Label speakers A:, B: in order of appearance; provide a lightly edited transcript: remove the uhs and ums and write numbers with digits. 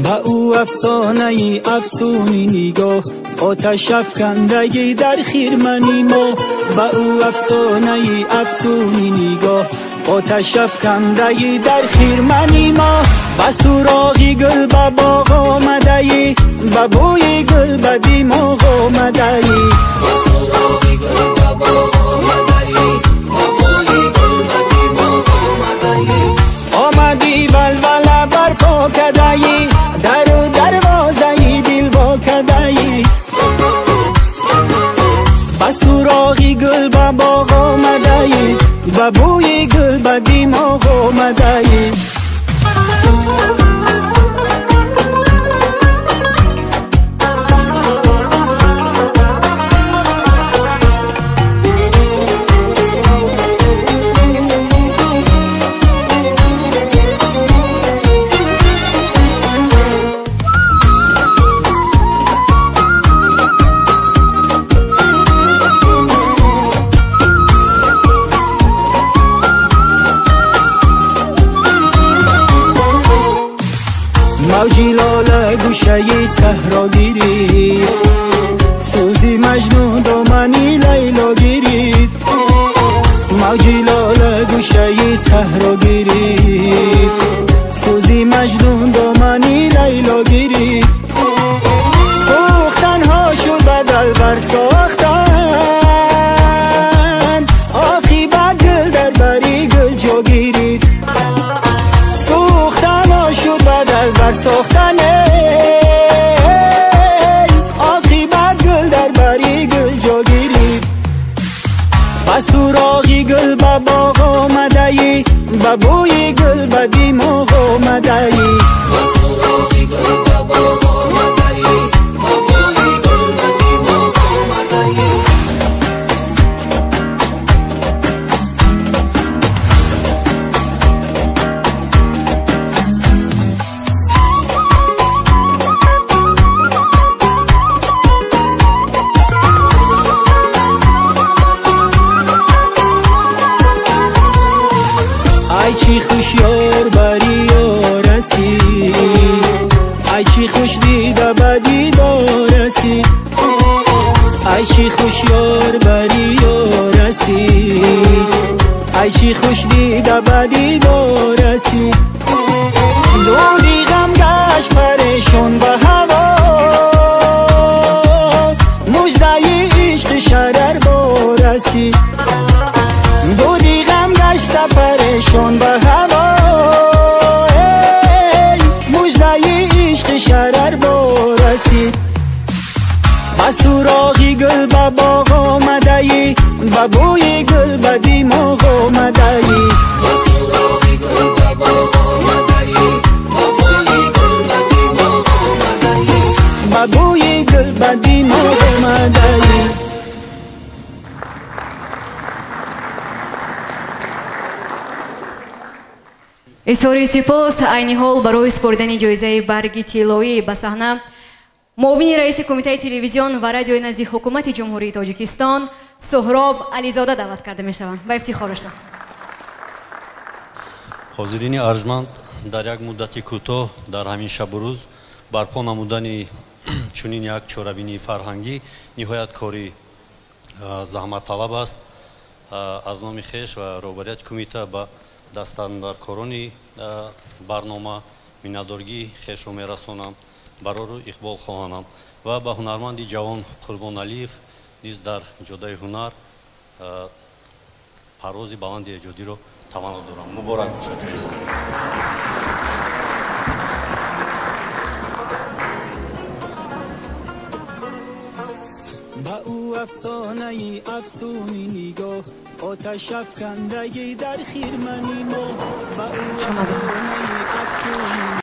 A: با او افسانه افسونی نگاه، آتش افکندگی در خیرمنی ما. با او افسانه افسونی نگاه، آتش افکندگی در خیرمنی ما. با سوراغی گل به باغ آمده ای، با بوی گل به دیماغ آمده ای. با سوراغی گل به باغ آمده ای، با بوی گل به دیماغ آمده ای. آمدی ولوله برپا کرده ای، در و دروازه دل وا کرده ای. با سوراغی گل به باغ آمده ای، با بوی گل به دیماغ آمده ای. موجی لاله گوشه صحرا گیری، سوزی مجنون دامنی لیلا گیری. موجی لاله گوشه صحرا گیری، سوزی مجنون دامنی لیلا گیری. سوختن ها شد بدل بر ساختن، عاقبت گل در بری گل جا گیری. سوختن ها شد بدل بر ساختن، عاقبت گل در بری گل جا گیری. با سوراغی گل به باغ آمده ای، با بوی گل به دیماغ آمده ای. با سوراغی گل به باغ آمده ای، با بوی گل به دیماغ آمده ای. ای چی خوش یار بری یارسی، ای چی خوش دیده بدی دارسی. ای چی خوش یار بری یارسی، ای چی خوش دیده بدی دارسی. دودی غم گشت پریشان به هوا، مژده عشق شرر بارسی. دودی غم گشت پریشان به هوا، مژده عشق شرر بارسی. با سوراغی گل به باغ آمده ای، با بوی گل به دیماغ آمده ای. با سوراغی گل به باغ آمده ای، با بوی گل به دیماغ آمده ای. با بوی گل به دیماغ آمده ای.
B: اظهاری سپاس عین حال برای سپردن جایزه برگ طلایی به صحنه معاون رئیس کمیته تلویزیون و رادیوی نزد حکومت جمهوری تاجیکستان سهراب علیزاده دعوت کرده می شوند و افتخارشان.
C: حاضرین ارجمند، در یک مدت کوتاه در همین شب و روز برپا نمودن چنین یک چاره‌بینی فرهنگی نهایت کاری زحمت طلب است. از نام خویش و رهبریت کمیته به دستاندرکارانی برنامه مننتدارگی خویشم میرسانم، برای اقبال خواهانم و به هنرمندی جوان قربان علیف نیز در جاده هنر پروازی بلند ایجادی را تمنا دارم. مبارک باشد.
A: با او افسانه افسونی نگاه، آتش افکندگی در خیرمنی ما. با او افسانه افسونی